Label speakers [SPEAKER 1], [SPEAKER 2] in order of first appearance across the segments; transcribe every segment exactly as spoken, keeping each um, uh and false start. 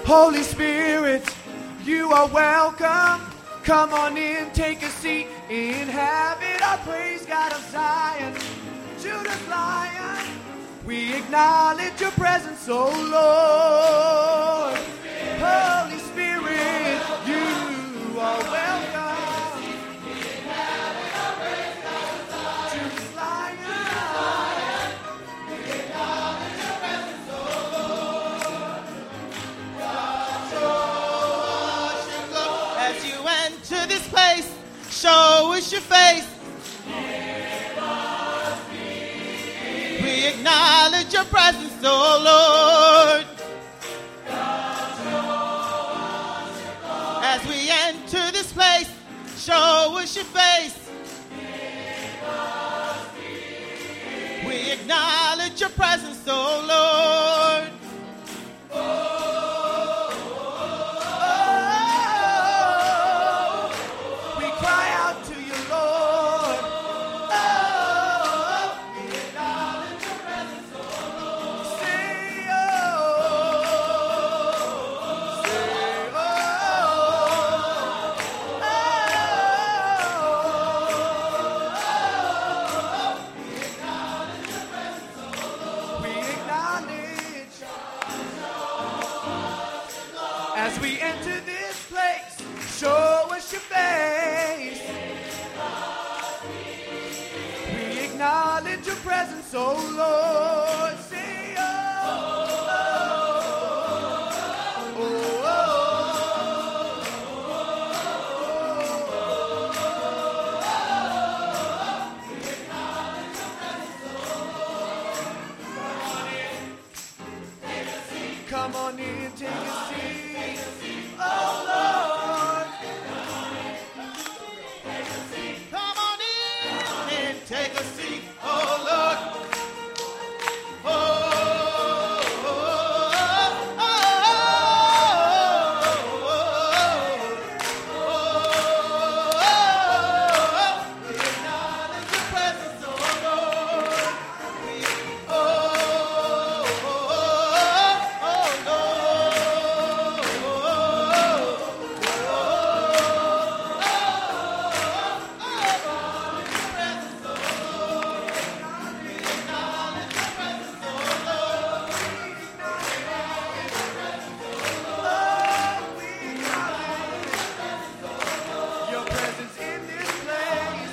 [SPEAKER 1] Holy Spirit, you are welcome. Come on in, take a seat, inhabit our praise, God of Zion, Judah's Lion. We acknowledge your presence, oh Lord. Holy Spirit, you are welcome. Judah's Lion. We acknowledge your presence, oh Lord.
[SPEAKER 2] As you enter this place, show us your face. We acknowledge your presence, oh Lord. As we enter this place, show us your face. We acknowledge your presence, oh Lord.
[SPEAKER 1] As we enter this place, show us your face. We acknowledge your presence, oh Lord. Say, oh, oh, oh, oh. We acknowledge your presence, oh Lord. Come on in, take a seat. Oh Lord,
[SPEAKER 2] Come on in and take a seat, oh Lord. Oh, oh, oh, oh, oh. We acknowledge your presence, oh Lord. We, oh, oh, oh,
[SPEAKER 1] your presence in this place.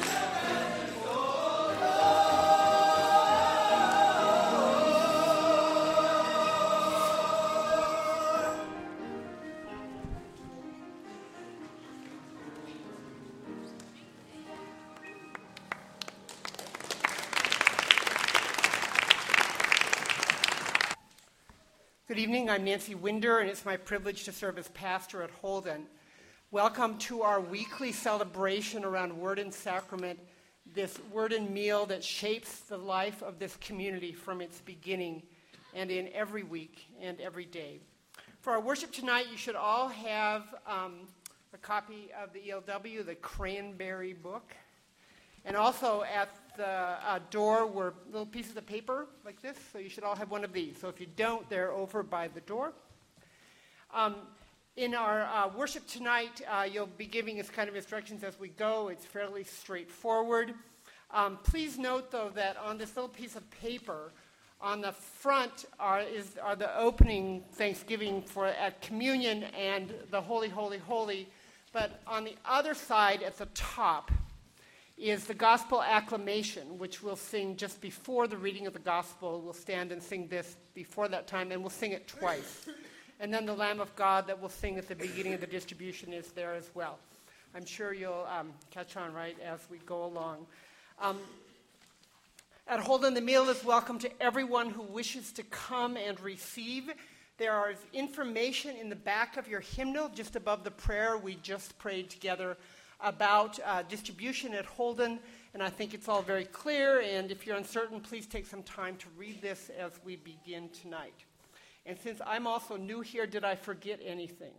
[SPEAKER 3] Good evening, I'm Nancy Winder, and it's my privilege to serve as pastor at Holden. Welcome to our weekly celebration around Word and Sacrament, this Word and meal that shapes the life of this community from its beginning and in every week and every day. For our worship tonight, you should all have um, a copy of the E L W, the Cranberry Book. And also at the uh, door were little pieces of paper like this, so you should all have one of these. So if you don't, they're over by the door. Um, in our uh, worship tonight, uh, you'll be giving us kind of instructions as we go. It's fairly straightforward. Um, please note, though, that on this little piece of paper, on the front are, is, are the opening Thanksgiving for at communion and the Holy, Holy, Holy. But on the other side at the top is the gospel acclamation, which we'll sing just before the reading of the gospel. We'll stand and sing this before that time, and we'll sing it twice. And then the Lamb of God that we'll sing at the beginning of the distribution is there as well. I'm sure you'll um, catch on right as we go along. Um, at Holden, the meal is welcome to everyone who wishes to come and receive. There is information in the back of your hymnal just above the prayer we just prayed together about uh, distribution at Holden, and I think it's all very clear, and if you're uncertain, please take some time to read this as we begin tonight. And since I'm also new here, did I forget anything?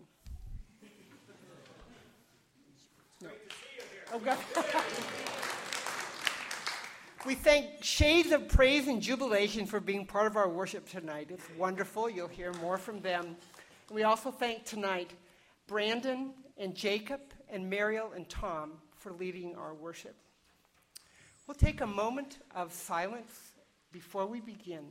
[SPEAKER 3] No. Oh, God. We thank Shades of Praise and Jubilation for being part of our worship tonight. It's wonderful. You'll hear more from them We also thank tonight Brandon and Jacob and Mariel and Tom for leading our worship. We'll take a moment of silence before we begin.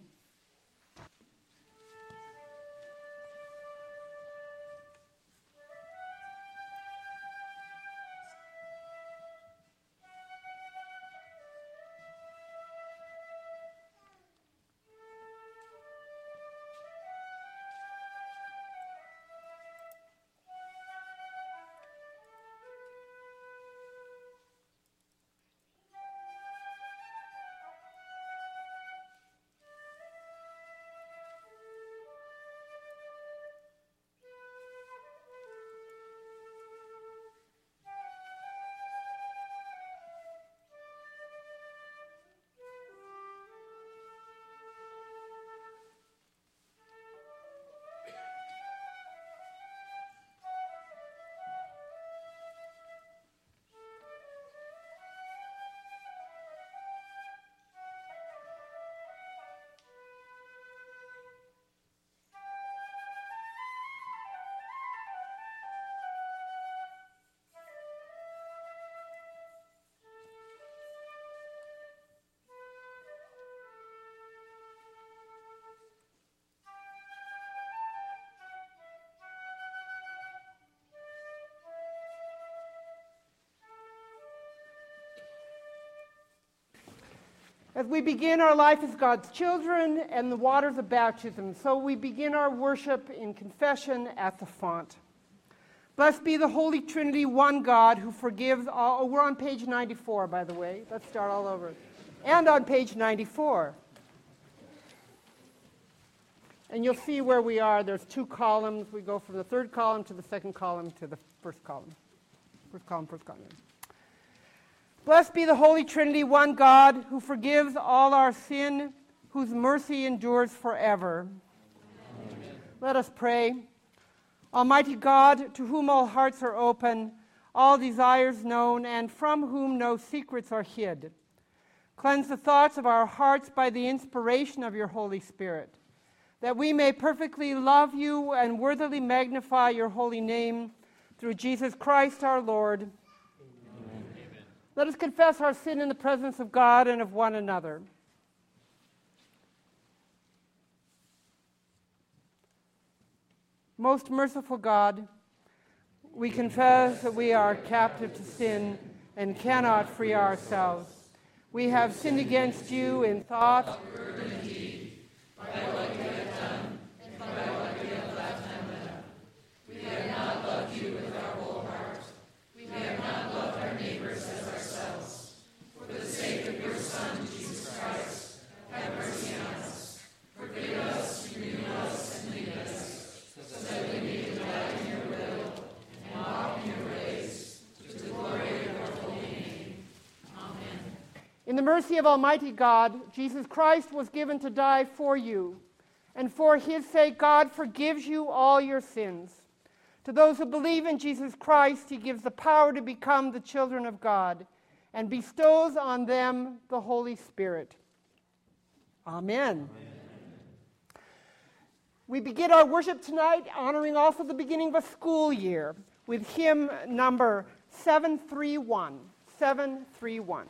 [SPEAKER 3] As we begin our life as God's children and the waters of baptism, so we begin our worship in confession at the font. Blessed be the Holy Trinity, one God, who forgives all... Oh, we're on page ninety-four, by the way. Let's start all over. And on page ninety-four. And you'll see where we are. There's two columns. We go from the third column to the second column to the first column. First column, first column. Blessed be the Holy Trinity, one God, who forgives all our sin, whose mercy endures forever. Amen. Let us pray. Almighty God, to whom all hearts are open, all desires known, and from whom no secrets are hid, cleanse the thoughts of our hearts by the inspiration of your Holy Spirit, that we may perfectly love you and worthily magnify your holy name, through Jesus Christ our Lord. Let us confess our sin in the presence of God and of one another. Most merciful God, we confess that we are captive to sin and cannot free ourselves. We have sinned against you in thought, word, and deed, by what we have done and by what we have left undone. We have not loved you with our whole heart. We have not loved our neighbors as ourselves. For the sake of your Son, Jesus Christ, have mercy on us. Forgive us, renew us, and lead us, so that we may delight in your will and walk in your ways, to the glory of your holy name. Amen. In the mercy of Almighty God, Jesus Christ was given to die for you, and for his sake God forgives you all your sins. To those who believe in Jesus Christ, he gives the power to become the children of God and bestows on them the Holy Spirit. Amen. Amen. We begin our worship tonight honoring also the beginning of a school year with hymn number seven three one. seven three one.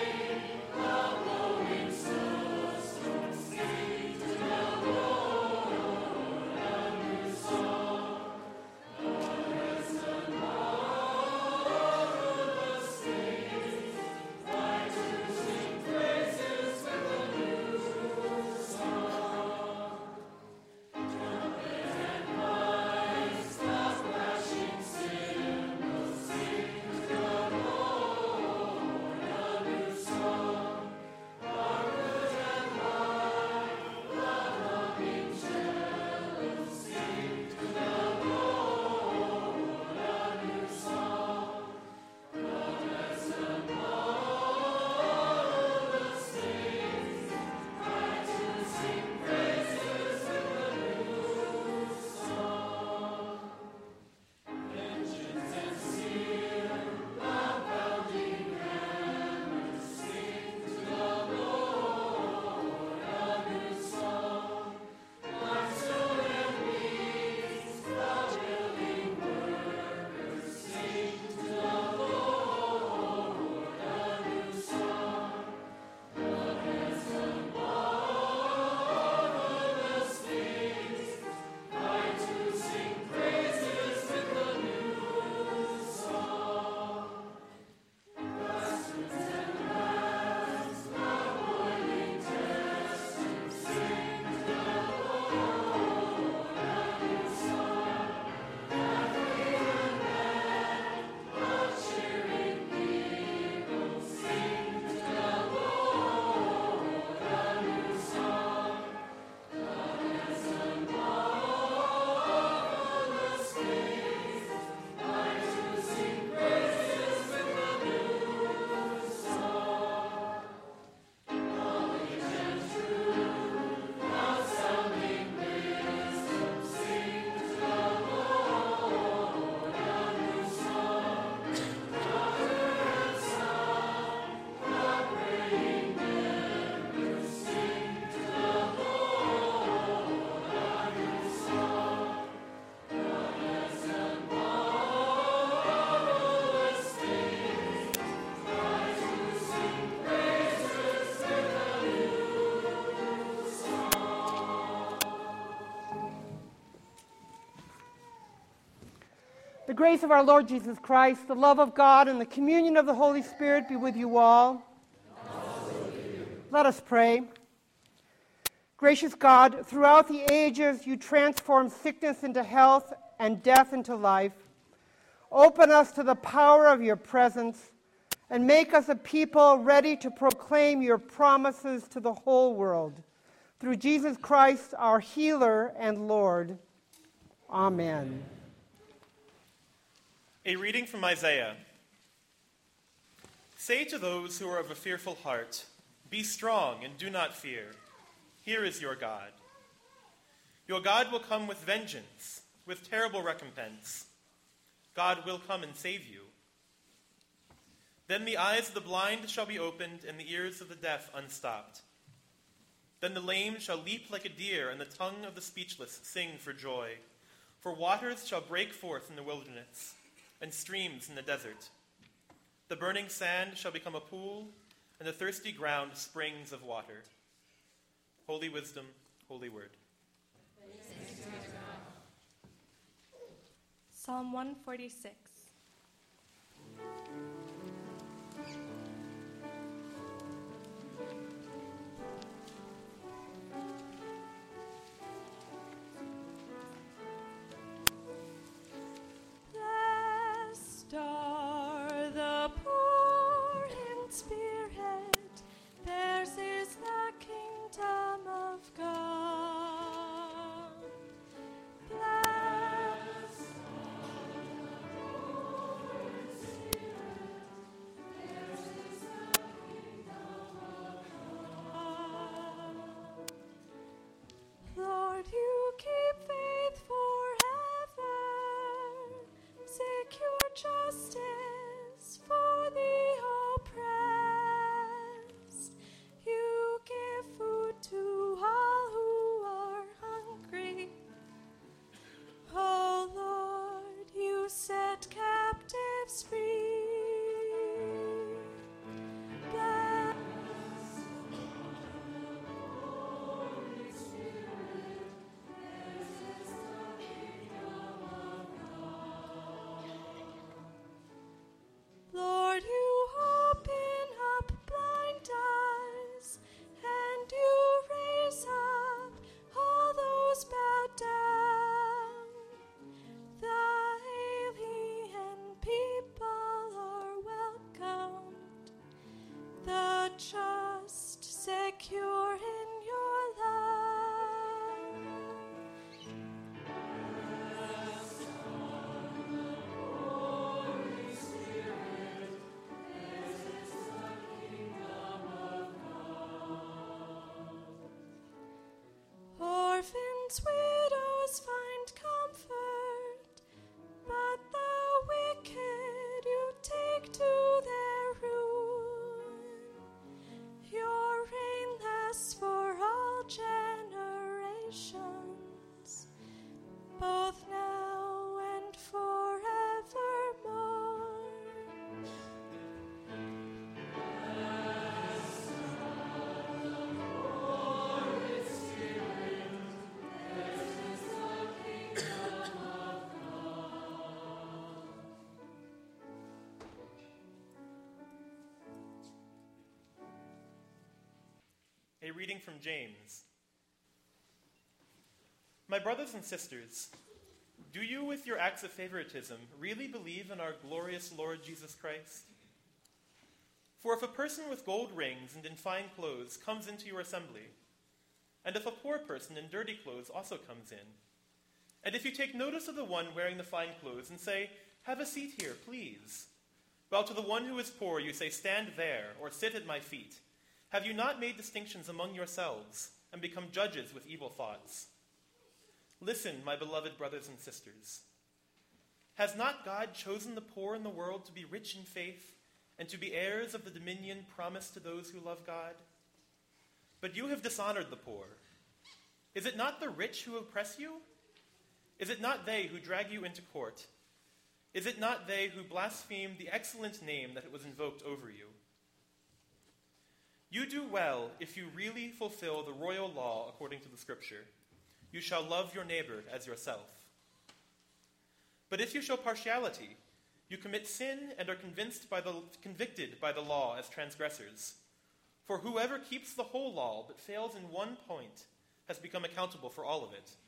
[SPEAKER 4] Sing to the Lord.
[SPEAKER 3] The grace of our Lord Jesus Christ, the love of God, and the communion of the Holy Spirit be with you all.
[SPEAKER 4] With you.
[SPEAKER 3] Let us pray. Gracious God, throughout the ages you transform sickness into health and death into life. Open us to the power of your presence and make us a people ready to proclaim your promises to the whole world. Through Jesus Christ, our healer and Lord. Amen.
[SPEAKER 4] A reading from Isaiah. Say to those who are of a fearful heart, be strong and do not fear. Here is your God. Your God will come with vengeance, with terrible recompense. God will come and save you. Then the eyes of the blind shall be opened, and the ears of the deaf unstopped. Then the lame shall leap like a deer, and the tongue of the speechless sing for joy. For waters shall break forth in the wilderness, and streams in the desert. The burning sand shall become a pool, and the thirsty ground springs of water. Holy wisdom, holy word.
[SPEAKER 5] Psalm one forty-six. Blessed are the poor in spirit, theirs is the kingdom of God. Blessed Lord, you keep faith forever, secure justice for the oppressed. You give food to all who are hungry. Oh Lord, you set captives free. Bless Lord, you open up blind eyes, and you raise up all those bowed down. The alien people are welcomed, the just secure in your love. Orphans, widows find comfort, but the wicked you take to their ruin. Your reign lasts for all generations, both now and forevermore.
[SPEAKER 4] A reading from James. My brothers and sisters, do you, with your acts of favoritism, really believe in our glorious Lord Jesus Christ? For if a person with gold rings and in fine clothes comes into your assembly, and if a poor person in dirty clothes also comes in, and if you take notice of the one wearing the fine clothes and say, have a seat here, please, while to the one who is poor you say, stand there, or sit at my feet, have you not made distinctions among yourselves and become judges with evil thoughts? Listen, my beloved brothers and sisters. Has not God chosen the poor in the world to be rich in faith and to be heirs of the dominion promised to those who love God? But you have dishonored the poor. Is it not the rich who oppress you? Is it not they who drag you into court? Is it not they who blaspheme the excellent name that it was invoked over you? You do well if you really fulfill the royal law according to the Scripture. You shall love your neighbor as yourself. But if you show partiality, you commit sin and are convinced by the, convicted by the law as transgressors. For whoever keeps the whole law but fails in one point has become accountable for all of it.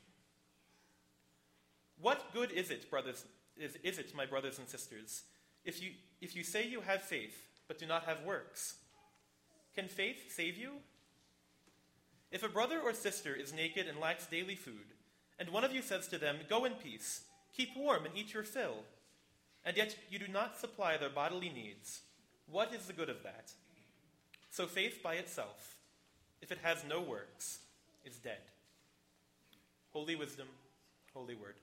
[SPEAKER 4] What good is it, brothers, is, is it, my brothers and sisters, if you, if you say you have faith but do not have works? Can faith save you? If a brother or sister is naked and lacks daily food, and one of you says to them, "Go in peace, keep warm and eat your fill," and yet you do not supply their bodily needs, what is the good of that? So faith by itself, if it has no works, is dead. Holy wisdom, holy word.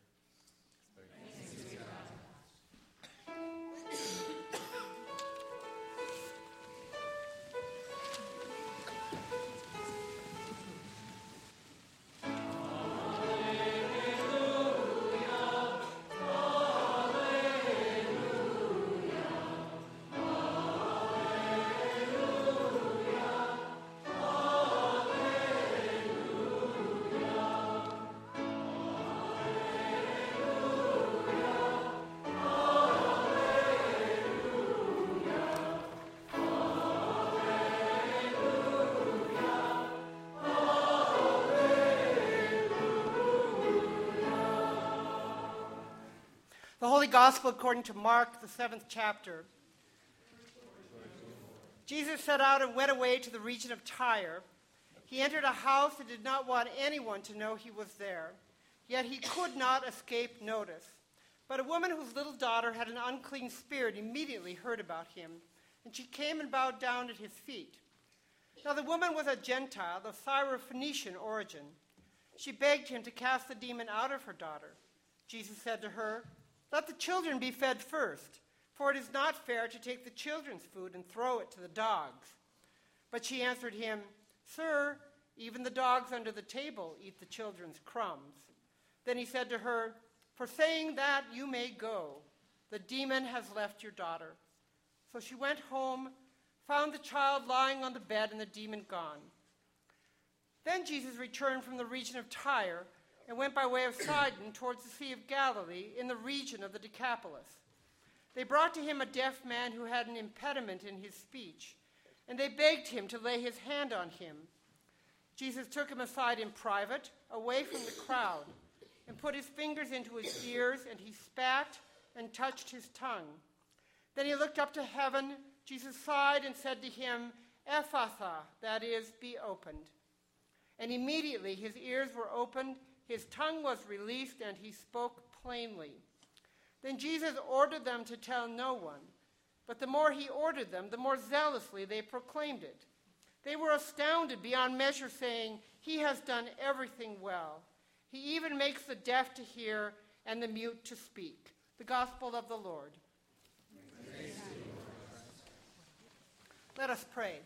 [SPEAKER 3] The Holy Gospel according to Mark, the seventh chapter. Jesus set out and went away to the region of Tyre. He entered a house and did not want anyone to know he was there. Yet he could not escape notice. But a woman whose little daughter had an unclean spirit immediately heard about him, and she came and bowed down at his feet. Now the woman was a Gentile of Syrophoenician origin. She begged him to cast the demon out of her daughter. Jesus said to her, "Let the children be fed first, for it is not fair to take the children's food and throw it to the dogs." But she answered him, "Sir, even the dogs under the table eat the children's crumbs." Then he said to her, "For saying that, you may go. The demon has left your daughter." So she went home, found the child lying on the bed and the demon gone. Then Jesus returned from the region of Tyre and went by way of Sidon towards the Sea of Galilee in the region of the Decapolis. They brought to him a deaf man who had an impediment in his speech, and they begged him to lay his hand on him. Jesus took him aside in private, away from the crowd, and put his fingers into his ears, and he spat and touched his tongue. Then he looked up to heaven. Jesus sighed and said to him, "Ephphatha," that is, "be opened." And immediately his ears were opened, his tongue was released, and he spoke plainly. Then Jesus ordered them to tell no one. But the more he ordered them, the more zealously they proclaimed it. They were astounded beyond measure, saying, "He has done everything well. He even makes the deaf to hear and the mute to speak." The gospel of the Lord. Let us pray.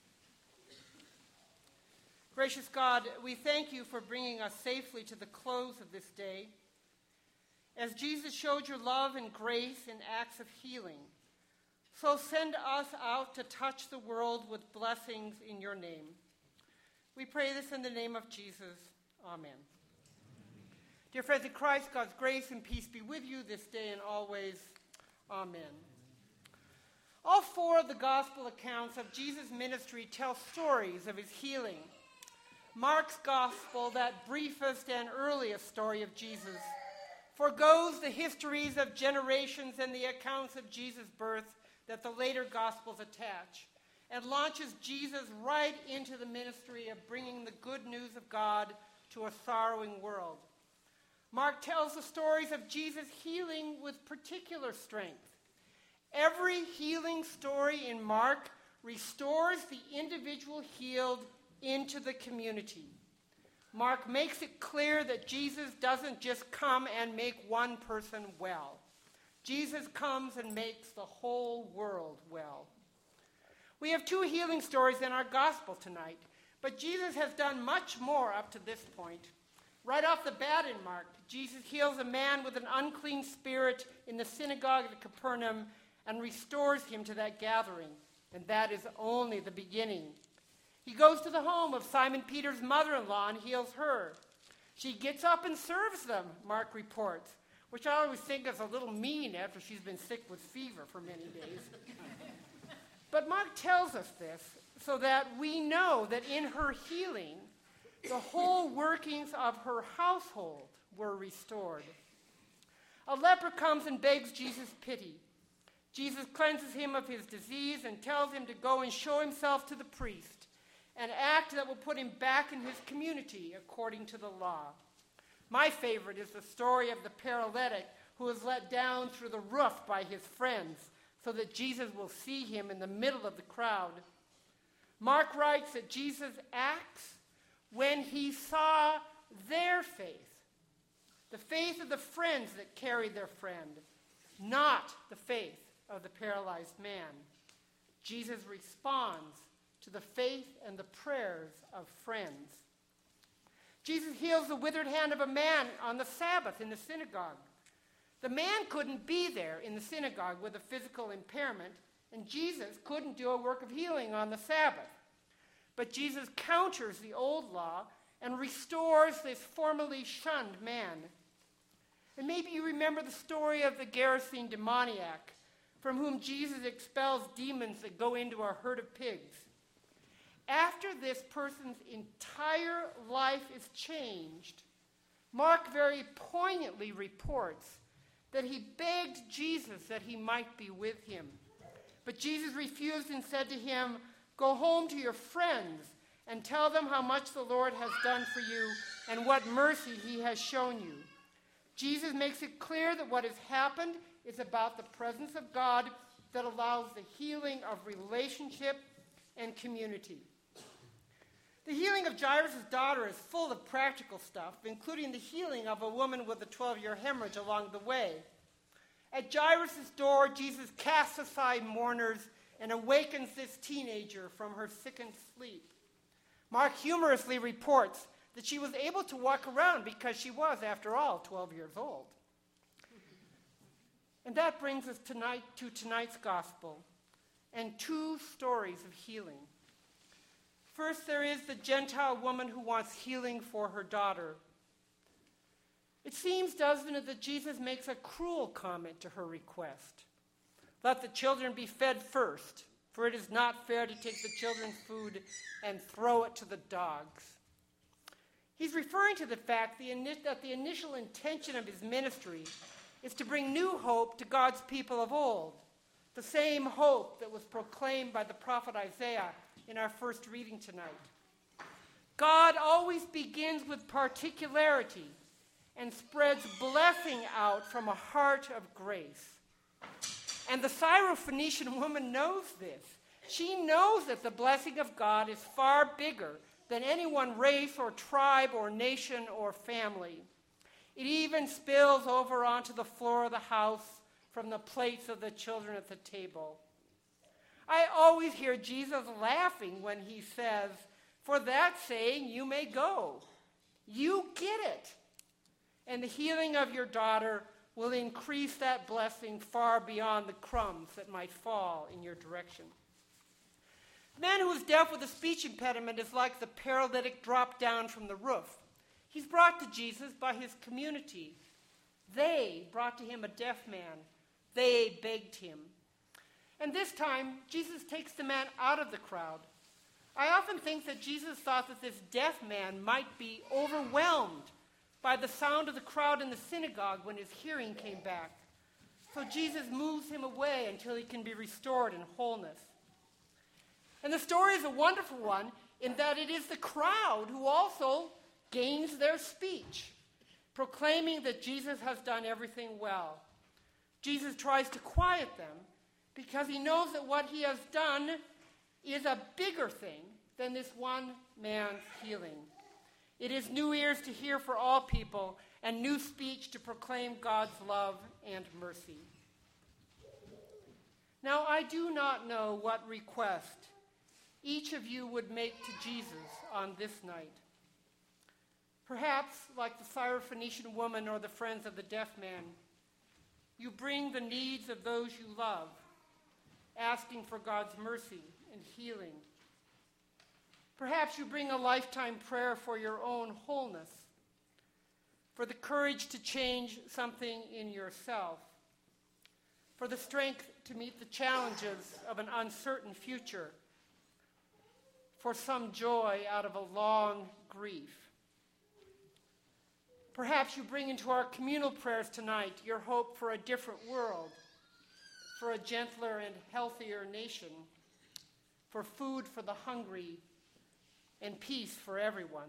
[SPEAKER 3] Gracious God, we thank you for bringing us safely to the close of this day. As Jesus showed your love and grace in acts of healing, so send us out to touch the world with blessings in your name. We pray this in the name of Jesus. Amen. Dear friends in Christ, God's grace and peace be with you this day and always. Amen. All four of the gospel accounts of Jesus' ministry tell stories of his healing. Mark's gospel, that briefest and earliest story of Jesus, forgoes the histories of generations and the accounts of Jesus' birth that the later gospels attach, and launches Jesus right into the ministry of bringing the good news of God to a sorrowing world. Mark tells the stories of Jesus healing with particular strength. Every healing story in Mark restores the individual healed into the community. Mark makes it clear that Jesus doesn't just come and make one person well. Jesus comes and makes the whole world well. We have two healing stories in our gospel tonight, but Jesus has done much more up to this point. Right off the bat in Mark, Jesus heals a man with an unclean spirit in the synagogue at Capernaum and restores him to that gathering, and that is only the beginning. He goes to the home of Simon Peter's mother-in-law and heals her. She gets up and serves them, Mark reports, which I always think is a little mean after she's been sick with fever for many days. But Mark tells us this so that we know that in her healing, the whole workings of her household were restored. A leper comes and begs Jesus' pity. Jesus cleanses him of his disease and tells him to go and show himself to the priest, an act that will put him back in his community according to the law. My favorite is the story of the paralytic who is let down through the roof by his friends so that Jesus will see him in the middle of the crowd. Mark writes that Jesus acts when he saw their faith, the faith of the friends that carried their friend, not the faith of the paralyzed man. Jesus responds to the faith and the prayers of friends. Jesus heals the withered hand of a man on the Sabbath in the synagogue. The man couldn't be there in the synagogue with a physical impairment, and Jesus couldn't do a work of healing on the Sabbath. But Jesus counters the old law and restores this formerly shunned man. And maybe you remember the story of the Gerasene demoniac, from whom Jesus expels demons that go into a herd of pigs. After this person's entire life is changed, Mark very poignantly reports that he begged Jesus that he might be with him. But Jesus refused and said to him, "Go home to your friends and tell them how much the Lord has done for you and what mercy he has shown you." Jesus makes it clear that what has happened is about the presence of God that allows the healing of relationship and community. The healing of Jairus' daughter is full of practical stuff, including the healing of a woman with a twelve-year hemorrhage along the way. At Jairus' door, Jesus casts aside mourners and awakens this teenager from her sickened sleep. Mark humorously reports that she was able to walk around because she was, after all, twelve years old. And that brings us tonight to tonight's gospel and two stories of healing. First, there is the Gentile woman who wants healing for her daughter. It seems, doesn't it, that Jesus makes a cruel comment to her request. Let the children be fed first, for it is not fair to take the children's food and throw it to the dogs. He's referring to the fact that the initial intention of his ministry is to bring new hope to God's people of old, the same hope that was proclaimed by the prophet Isaiah in our first reading tonight. God always begins with particularity and spreads blessing out from a heart of grace. And the Syrophoenician woman knows this. She knows that the blessing of God is far bigger than any one race or tribe or nation or family. It even spills over onto the floor of the house from the plates of the children at the table. I always hear Jesus laughing when he says, "For that saying you may go. You get it. And the healing of your daughter will increase that blessing far beyond the crumbs that might fall in your direction." The man who is deaf with a speech impediment is like the paralytic dropped down from the roof. He's brought to Jesus by his community. They brought to him a deaf man. They begged him. And this time, Jesus takes the man out of the crowd. I often think that Jesus thought that this deaf man might be overwhelmed by the sound of the crowd in the synagogue when his hearing came back. So Jesus moves him away until he can be restored in wholeness. And the story is a wonderful one in that it is the crowd who also gains their speech, proclaiming that Jesus has done everything well. Jesus tries to quiet them because he knows that what he has done is a bigger thing than this one man's healing. It is new ears to hear for all people and new speech to proclaim God's love and mercy. Now, I do not know what request each of you would make to Jesus on this night. Perhaps, like the Syrophoenician woman or the friends of the deaf man, you bring the needs of those you love, asking for God's mercy and healing. Perhaps you bring a lifetime prayer for your own wholeness. for the courage to change something in yourself, for the strength to meet the challenges of an uncertain future, for some joy out of a long grief. Perhaps you bring into our communal prayers tonight your hope for a different world, for a gentler and healthier nation, for food for the hungry, and peace for everyone.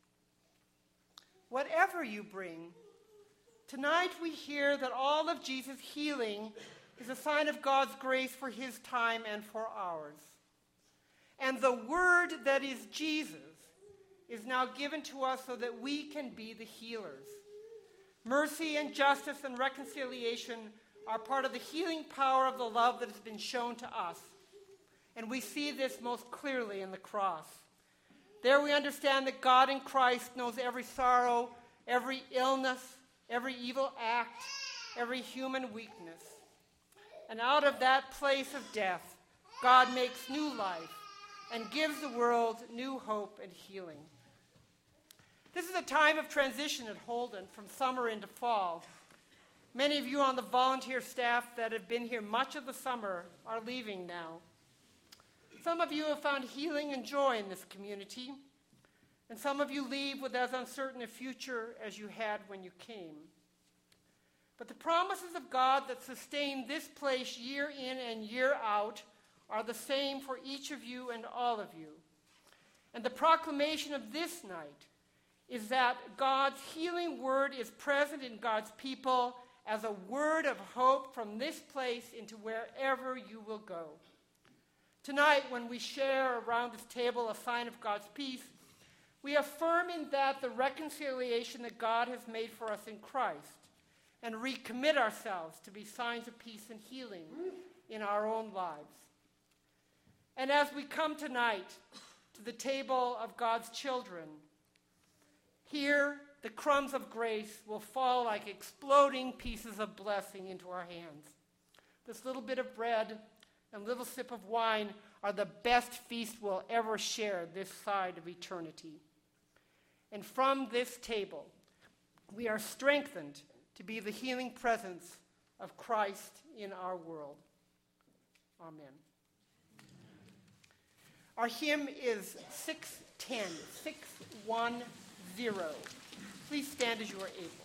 [SPEAKER 3] Whatever you bring, tonight we hear that all of Jesus' healing is a sign of God's grace for his time and for ours. And the word that is Jesus is now given to us so that we can be the healers. Mercy and justice and reconciliation are part of the healing power of the love that has been shown to us. And we see this most clearly in the cross. There we understand that God in Christ knows every sorrow, every illness, every evil act, every human weakness. And out of that place of death, God makes new life and gives the world new hope and healing. This is a time of transition at Holden from summer into fall. Many of you on the volunteer staff that have been here much of the summer are leaving now. Some of you have found healing and joy in this community, and some of you leave with as uncertain a future as you had when you came. But the promises of God that sustain this place year in and year out are the same for each of you and all of you. And the proclamation of this night is that God's healing word is present in God's people as a word of hope from this place into wherever you will go. Tonight, when we share around this table a sign of God's peace, we affirm in that the reconciliation that God has made for us in Christ and recommit ourselves to be signs of peace and healing in our own lives. And as we come tonight to the table of God's children, here the crumbs of grace will fall like exploding pieces of blessing into our hands. This little bit of bread and little sip of wine are the best feast we'll ever share this side of eternity. And from this table, we are strengthened to be the healing presence of Christ in our world. Amen. Our hymn is six ten, six one zero. Please stand as you are able.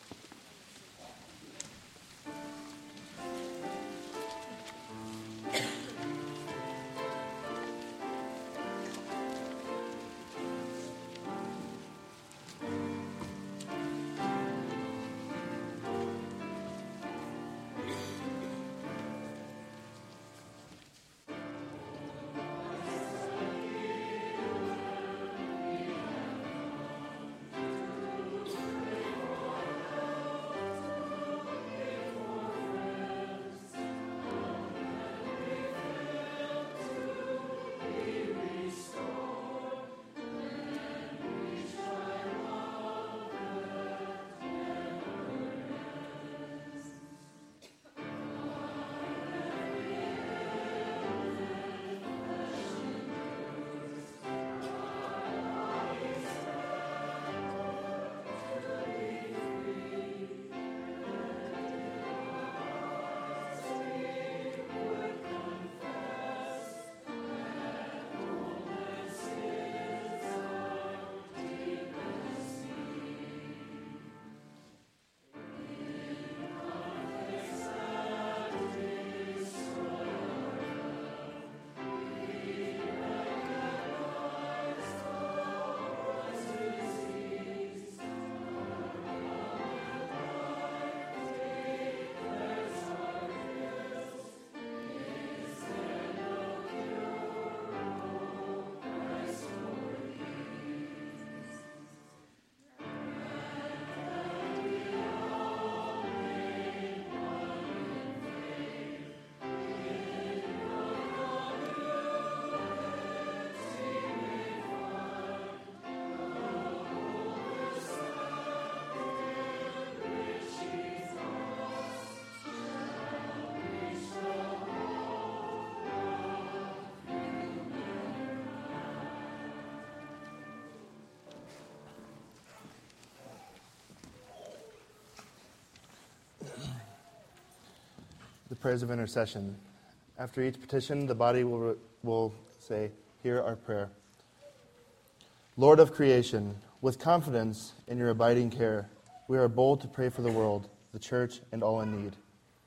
[SPEAKER 6] the prayers of intercession. After each petition, the body will, will say, "Hear our prayer." Lord of creation, with confidence in your abiding care, we are bold to pray for the world, the church, and all in need.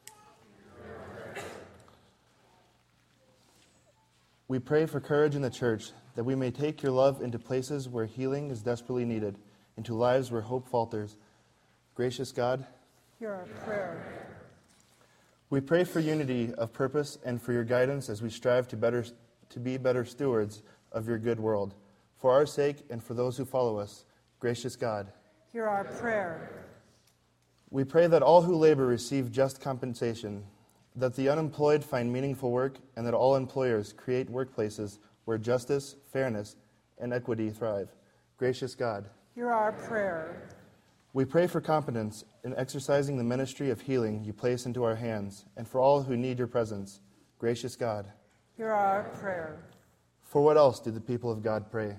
[SPEAKER 6] We pray for courage in the church, that we may take your love into places where healing is desperately needed, into lives where hope falters. Gracious God,
[SPEAKER 3] Hear our prayer.
[SPEAKER 6] we pray for unity of purpose and for your guidance as we strive to better to be better stewards of your good world. For our sake and for those who follow us, gracious God,
[SPEAKER 3] Hear our prayer.
[SPEAKER 6] we pray that all who labor receive just compensation, that the unemployed find meaningful work, and that all employers create workplaces where justice, fairness, and equity thrive. Gracious God,
[SPEAKER 3] Hear our prayer.
[SPEAKER 6] we pray for competence in exercising the ministry of healing you place into our hands, and for all who need your presence. Gracious God,
[SPEAKER 3] Hear our prayer.
[SPEAKER 6] for what else do the people of God pray?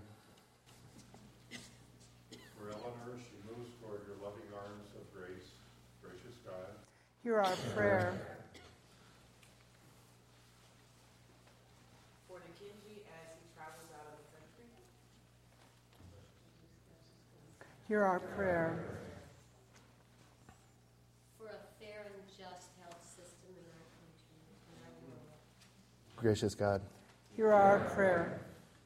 [SPEAKER 7] For Eleanor, she moves toward your loving arms of grace. Gracious God,
[SPEAKER 3] Hear our prayer.
[SPEAKER 8] For Nikinji as he travels out of the country.
[SPEAKER 3] Hear our prayer.
[SPEAKER 9] For a fair and just health system in our country and our world.
[SPEAKER 6] Gracious God,
[SPEAKER 3] Hear our prayer.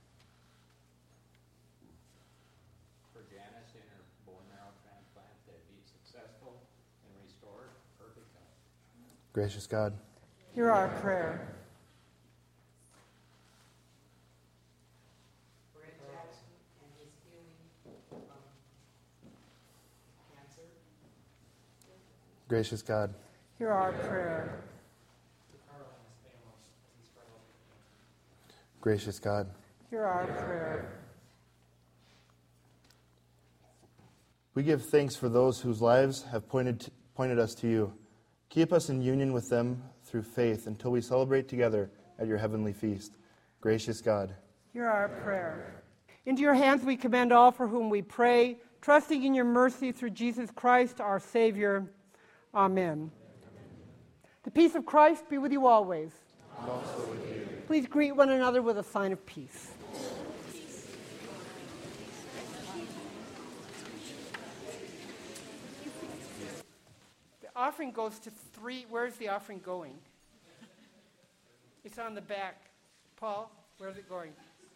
[SPEAKER 10] For Janice in her bone marrow transplant that be successful and restored perfect health.
[SPEAKER 6] gracious God,
[SPEAKER 3] Hear our prayer.
[SPEAKER 8] For Ed Jackson and his healing from cancer.
[SPEAKER 6] gracious God,
[SPEAKER 3] Hear our prayer.
[SPEAKER 6] gracious God,
[SPEAKER 3] Hear our prayer.
[SPEAKER 6] we give thanks for those whose lives have pointed to, pointed us to you. Keep us in union with them through faith until we celebrate together at your heavenly feast. Gracious God,
[SPEAKER 3] Hear our prayer. Into your hands we commend all for whom we pray, trusting in your mercy through Jesus Christ, our Savior. Amen. The peace of Christ be with you always.
[SPEAKER 6] and also with you.
[SPEAKER 3] Please greet one another with a sign of peace. The offering goes to three. Where's the offering going? It's on the back. Paul, where's it going?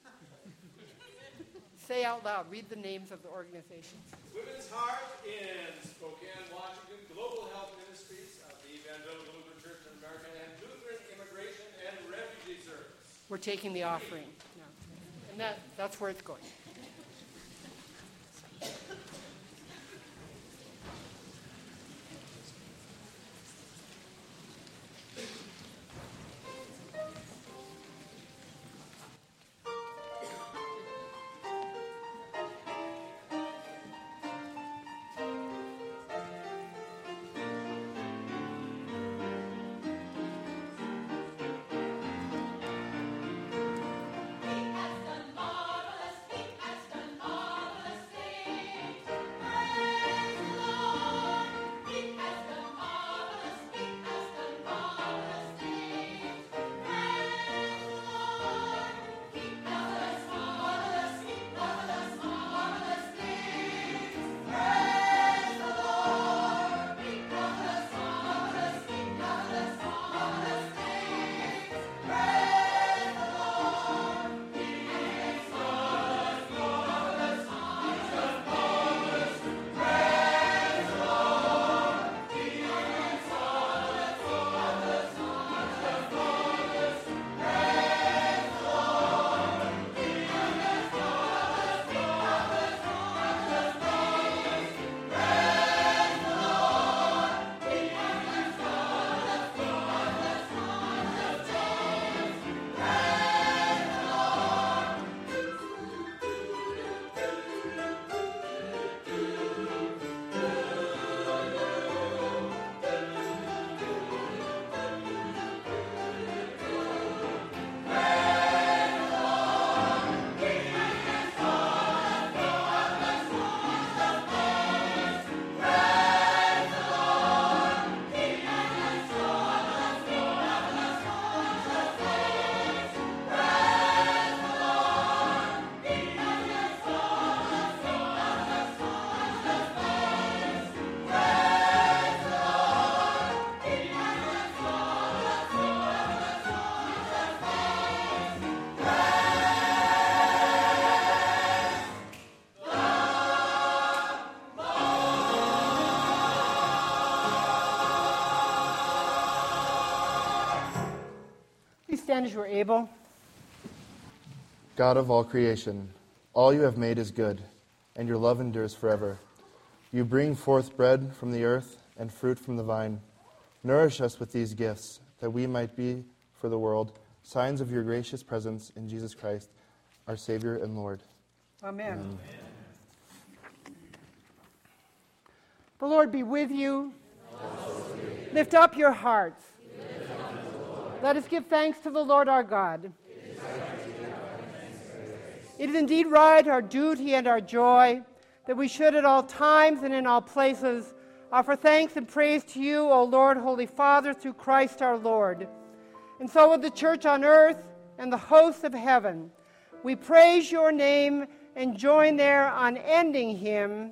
[SPEAKER 3] Say out loud. Read the names of the organizations.
[SPEAKER 11] Women's Heart in Spokane, Washington, Global Health Ministries of the Evangelical Lutheran Church in America, and Lutheran Immigration and Refugee Service.
[SPEAKER 3] We're taking the offering now. And that, that's where it's going.
[SPEAKER 9] He has done marvelous, he
[SPEAKER 3] stand as you are able?
[SPEAKER 6] God of all creation, all you have made is good, and your love endures forever. You bring forth bread from the earth and fruit from the vine. Nourish us with these gifts, that we might be for the world signs of your gracious presence in Jesus Christ, our Savior and Lord.
[SPEAKER 3] Amen.
[SPEAKER 6] Amen.
[SPEAKER 3] The Lord be with you. Lift up your hearts. Let us give thanks to the Lord our God. It is indeed right, our duty and our joy, that we should at all times and in all places offer thanks and praise to you, O Lord, Holy Father, through Christ our Lord. And so with the church on earth and the hosts of heaven, we praise your name and join their unending hymn.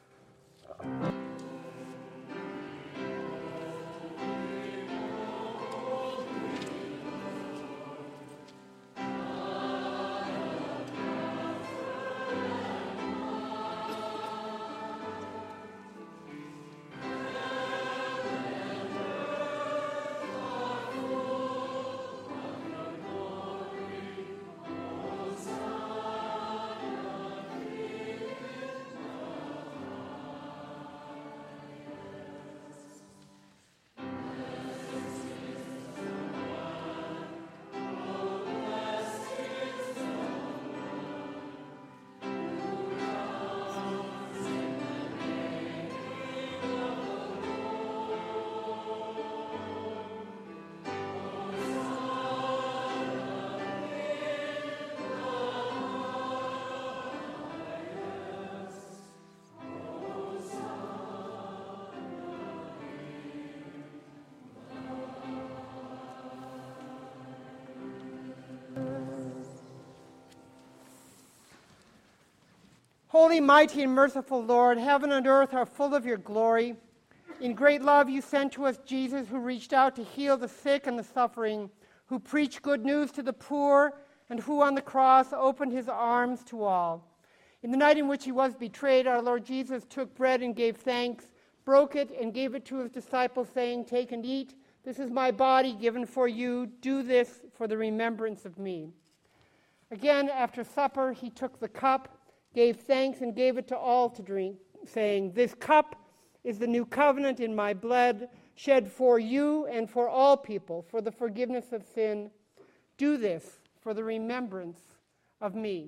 [SPEAKER 3] Holy, mighty, and merciful Lord, heaven and earth are full of your glory. In great love you sent to us Jesus, who reached out to heal the sick and the suffering, who preached good news to the poor, and who on the cross opened his arms to all. In the night in which he was betrayed, our Lord Jesus took bread and gave thanks, broke it, and gave it to his disciples, saying, "Take and eat. This is my body given for you. Do this for the remembrance of me." Again, after supper, he took the cup, gave thanks, and gave it to all to drink, saying, "This cup is the new covenant in my blood, shed for you and for all people for the forgiveness of sin. Do this for the remembrance of me."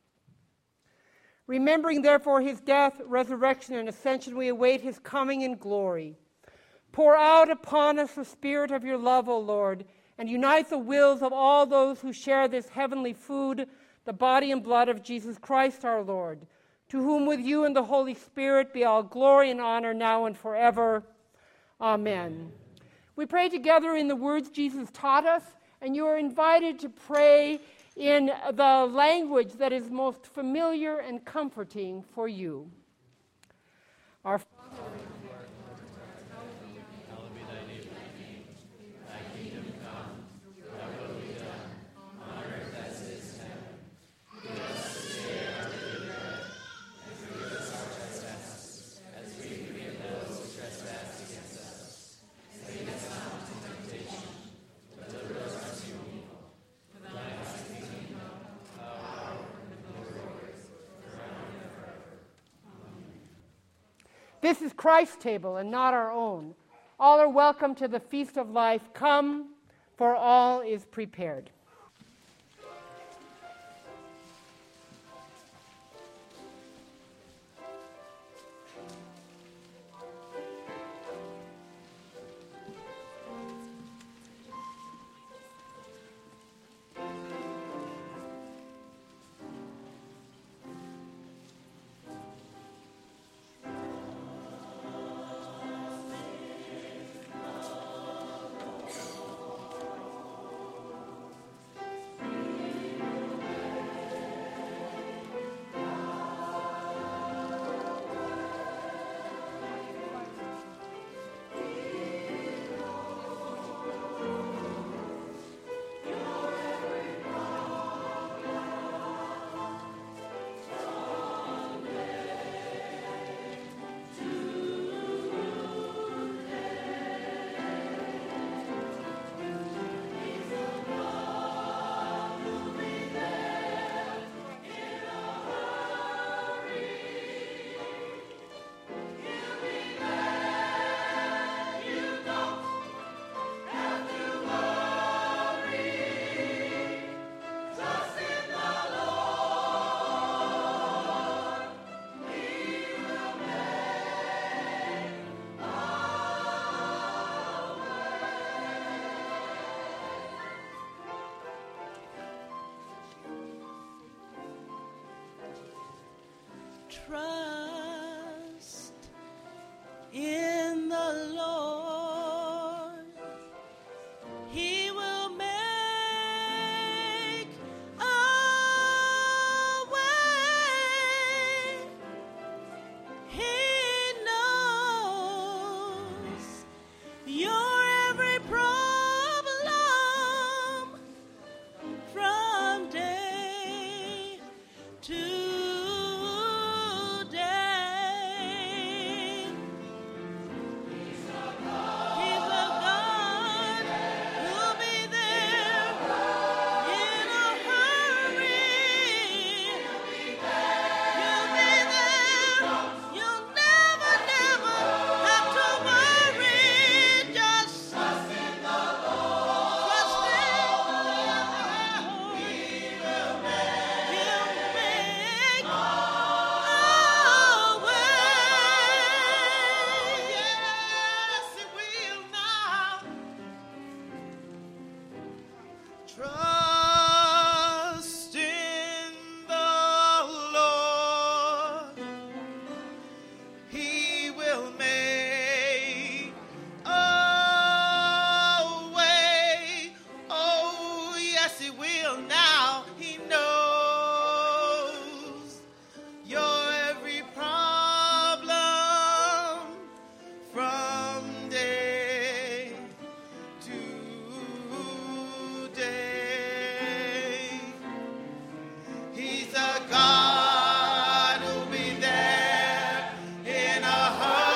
[SPEAKER 3] Remembering, therefore, his death, resurrection, and ascension, we await his coming in glory. Pour out upon us the spirit of your love, O Lord, and unite the wills of all those who share this heavenly food, the body and blood of Jesus Christ our Lord, to whom with you and the Holy Spirit be all glory and honor now and forever. Amen. We pray together in the words Jesus taught us, and you are invited to pray in the language that is most familiar and comforting for you. Our This is Christ's table and not our own. All are welcome to the feast of life. Come, for all is prepared.
[SPEAKER 2] trust in the Lord. He will make a way. He knows your every problem from day to day. He's a God who'll be there in a hurry. You'll be there. You'll never, never have to worry. Just trust in the Lord. Trust in the Lord. He will make, He'll make a way. Yes, He will now. Trust in the Lord. He will make a way. Oh, yes, He will now. He knows your every problem from day to day. He's a God who'll be there in a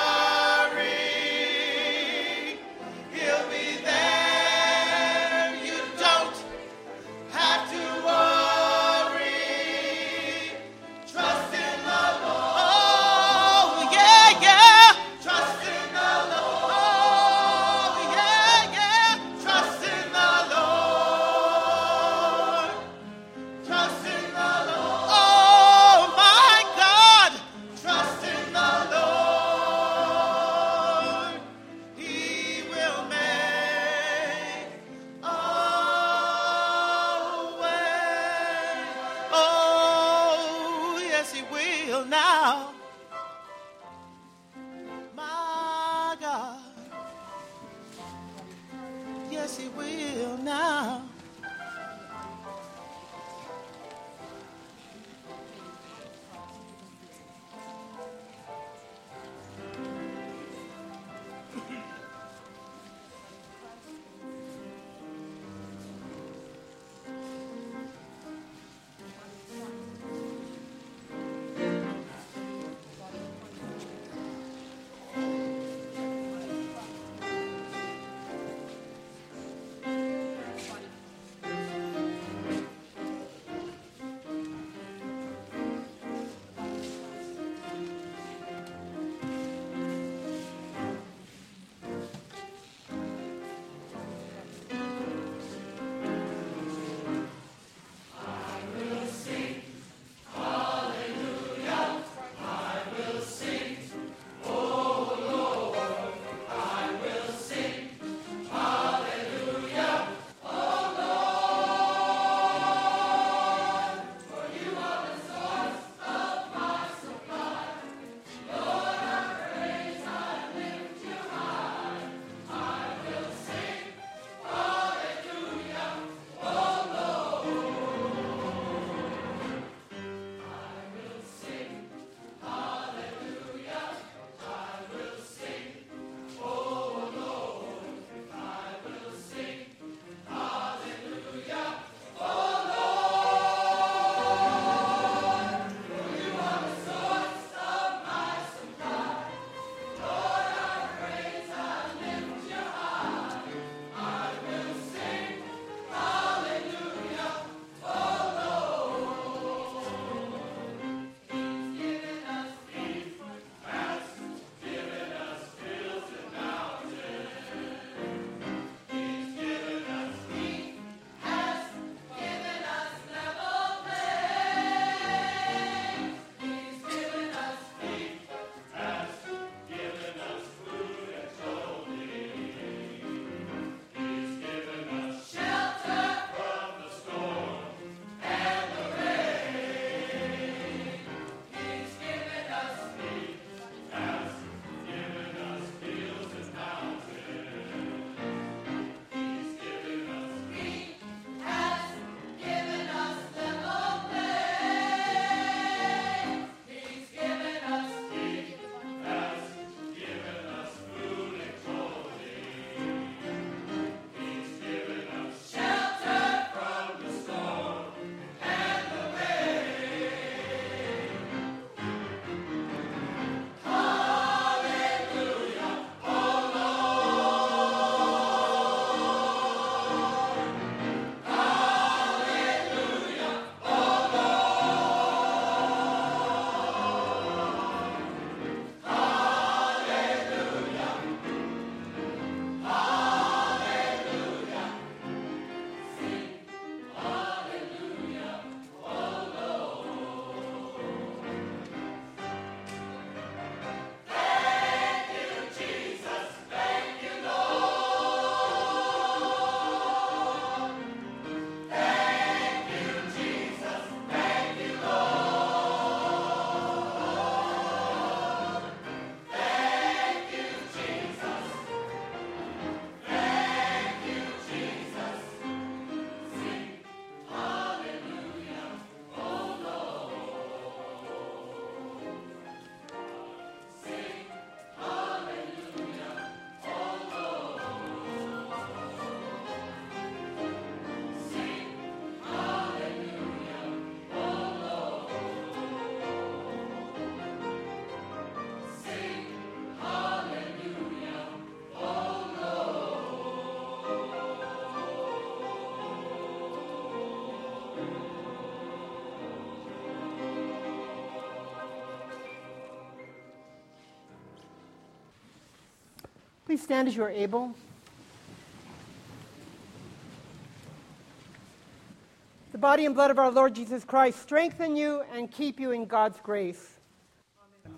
[SPEAKER 2] hurry. He'll be there. You don't have to worry. Trust in the Lord. Oh, yeah, yeah. Trust in the Lord. Oh, yeah, yeah. Trust in the Lord. Trust in the Lord. Oh, my God. Trust in the Lord. He will make a way. Oh, yes, He will now. My God. Yes, He will now.
[SPEAKER 3] Please stand as you are able. The body and blood of our Lord Jesus Christ strengthen you and keep you in God's grace.
[SPEAKER 6] Amen.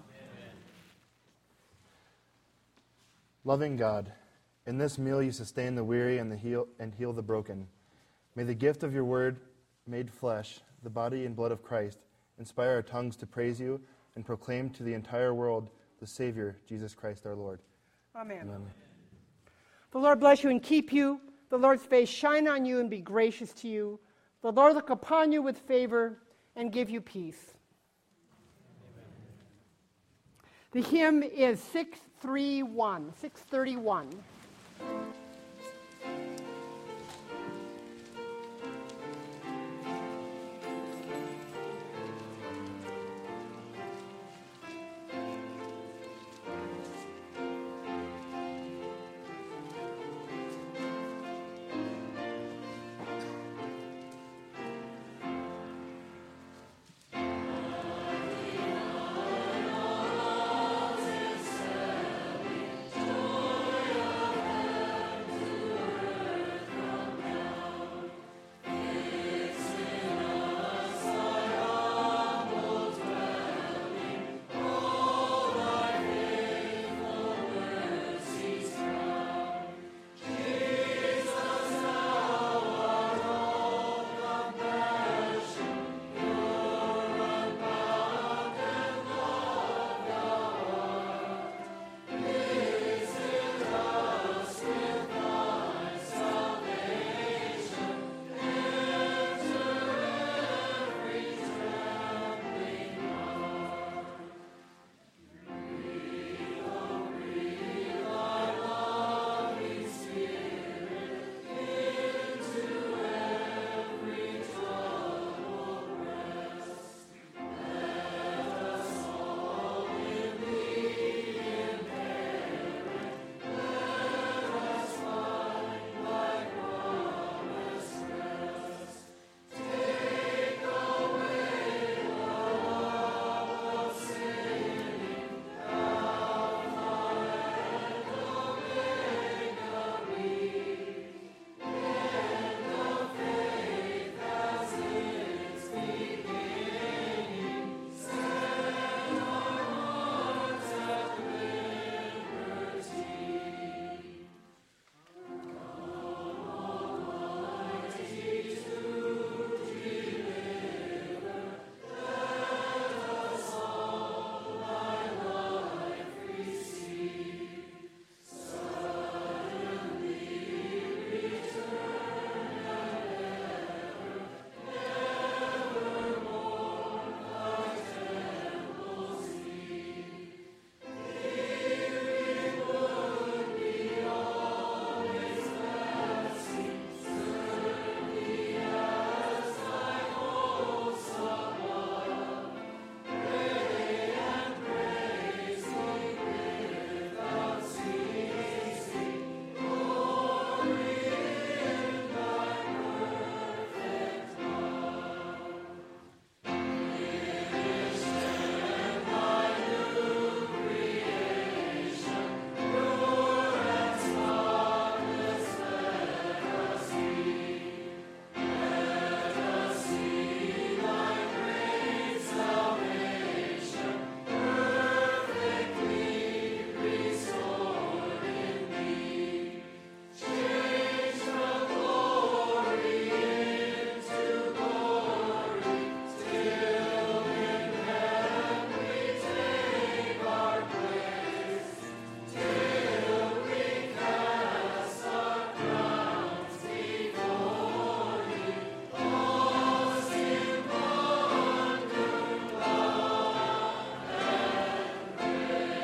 [SPEAKER 6] Loving God, in this meal you sustain the weary and, the heal, and heal the broken. May the gift of your word made flesh, the body and blood of Christ, inspire our tongues to praise you and proclaim to the entire world the Savior, Jesus Christ our Lord.
[SPEAKER 3] Amen.
[SPEAKER 6] Amen.
[SPEAKER 3] The Lord bless you and keep you. The Lord's face shine on you and be gracious to you. The Lord look upon you with favor and give you peace. Amen. The hymn is six thirty-one. six thirty-one.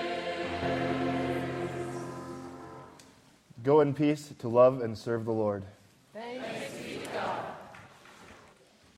[SPEAKER 6] Go in peace to love and serve the Lord.